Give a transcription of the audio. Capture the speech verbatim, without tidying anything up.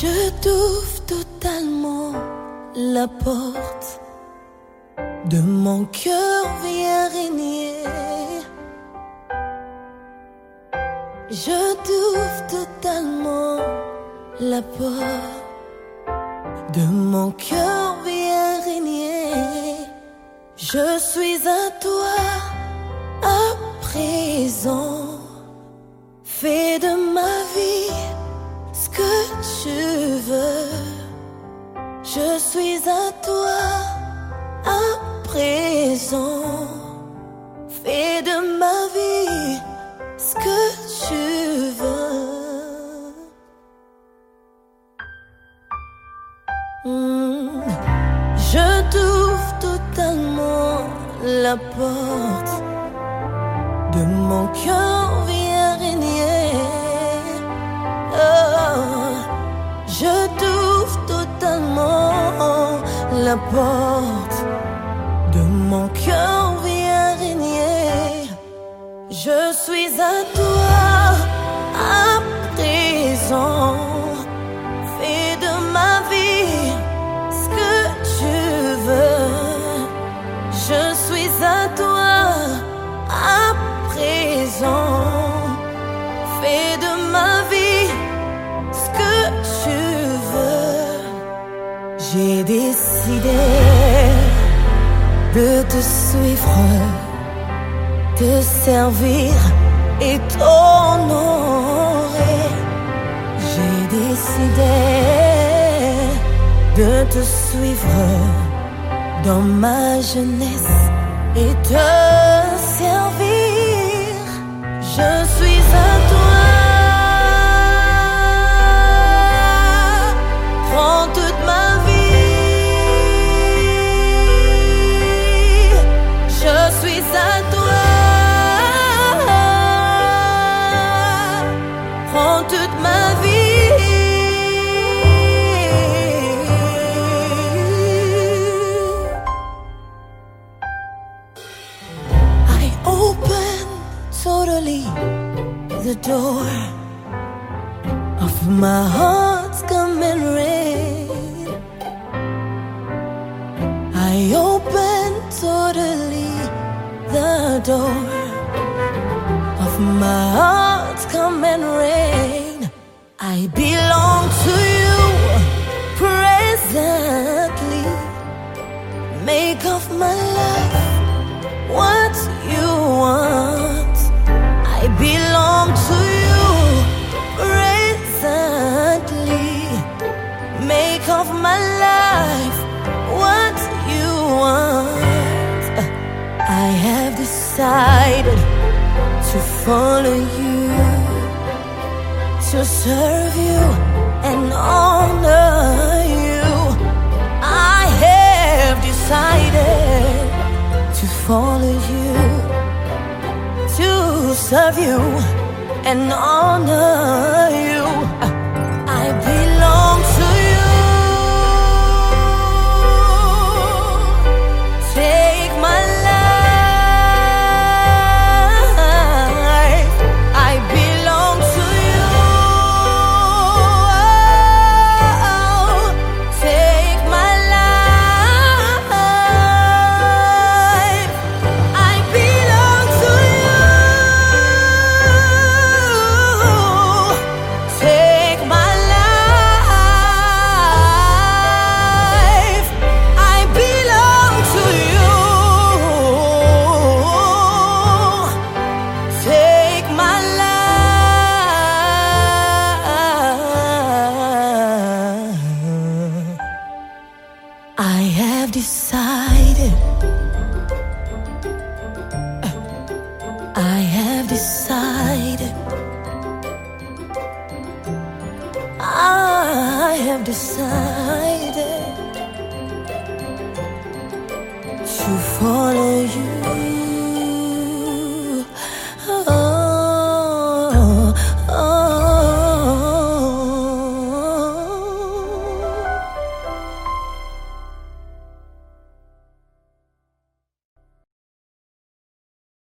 Je t'ouvre totalement la porte de mon cœur, viens régner. Je t'ouvre totalement la porte de mon cœur, viens régner. Je suis à toi à présent. Fais de ma vie ce que tu veux. Je suis à toi à présent. Fais de ma vie ce que tu veux. Mmh. Je t'ouvre totalement la porte de mon cœur, viens régner. Oh, je t'ouvre totalement la porte de mon cœur, viens régner. Je suis à toi à présent. Fais de ma vie ce que tu veux. Je suis à toi à présent. Fais de ma vie ce que tu veux. J'ai décidé de te suivre, te servir et t'honorer. J'ai décidé de te suivre dans ma jeunesse et te servir. Je suis à toi. Prends toute ma vie. Je suis à toi. Prends toute ma vie. I open totally the door of my heart, come and rain. I open totally the door of my heart, come and rain. I belong to you presently. Make of my life what you want. I belong to you presently. Make of my life what you want. I have decided to follow you, to serve you and honor you. I have decided to follow you, to serve you and honor you. I belong to you. Take my life. I belong to you. Take my life. I belong to you. Take my life. I belong to you. Take my life. I have decided. I have decided. I have decided to follow you.